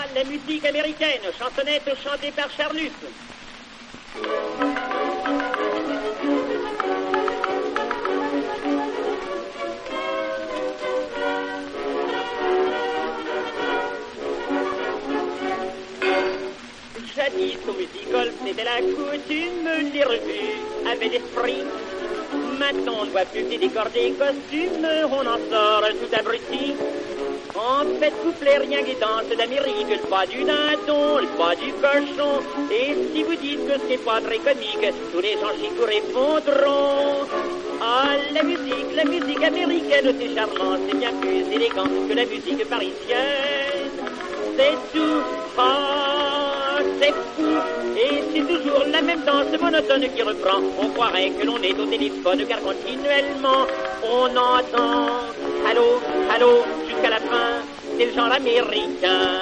la musique américaine, chansonnette chantée par Charlus. Jadis au musical, c'était la coutume, les revues avaient l'esprit. Maintenant, on ne voit plus que des décors, des costumes, on en sort tout abruti. En fait, couplet rien que les danses d'Amérique, le pas du dindon, le pas du cochon. Et si vous dites que c'est pas très comique, tous les gens chez vous répondront. Ah, la musique américaine, c'est charmant, c'est bien plus élégant que la musique parisienne. C'est tout, ah, c'est fou. Et c'est toujours la même danse monotone qui reprend. On croirait que l'on est au téléphone car continuellement on entend allô, allô, jusqu'à la fin, c'est le genre américain.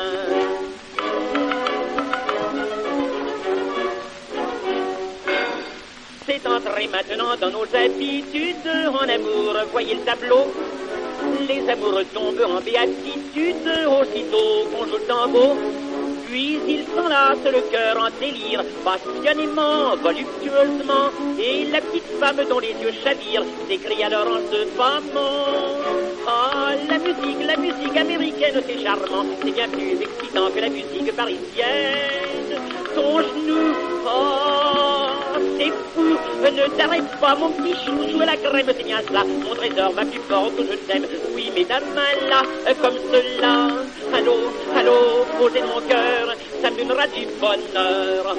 C'est entré maintenant dans nos habitudes en amour, voyez le tableau. Les amoureux tombent en béatitude aussitôt qu'on joue le tambour. Puis ils s'enlacent le cœur en délire, passionnément, voluptueusement, et la petite femme dont les yeux chavirent s'écrie alors en se pâmant. Ah, la musique américaine, c'est charmant, c'est bien plus excitant que la musique parisienne. Ton genou, oh, c'est fou, ne t'arrête pas mon petit chouchou à la crème, c'est bien cela, mon trésor, ma plus forte, je t'aime, oui mesdames, là, comme cela. Allô, allô, posez mon cœur, ça me donnera du bonheur.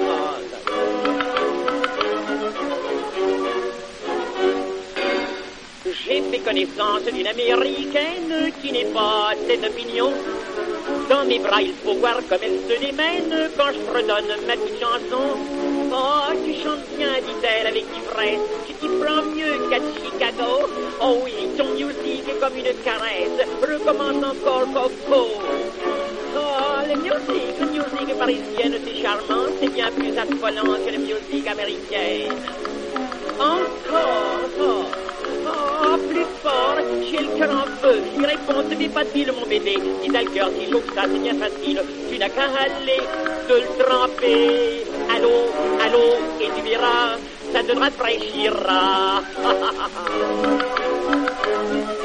J'ai fait connaissance d'une américaine qui n'est pas de cette opinion. Dans mes bras, il faut voir comme elle se démène quand je fredonne ma petite chanson. Oh, tu chantes bien, dit-elle avec ivresse. Tu t'y prends mieux qu'à Chicago. Oh oui, ton music est comme une caresse. Recommence encore, Coco. Oh, la musique parisienne, c'est charmant. C'est bien plus affolant que la musique américaine. Encore, oh, plus fort, j'ai le cœur en feu. Il répond, ce n'est pas facile, mon bébé. Si t'as le cœur si chaud que ça, c'est bien facile. Tu n'as qu'à aller te le tremper. Allô, allô, et tu verras, ça te rafraîchira.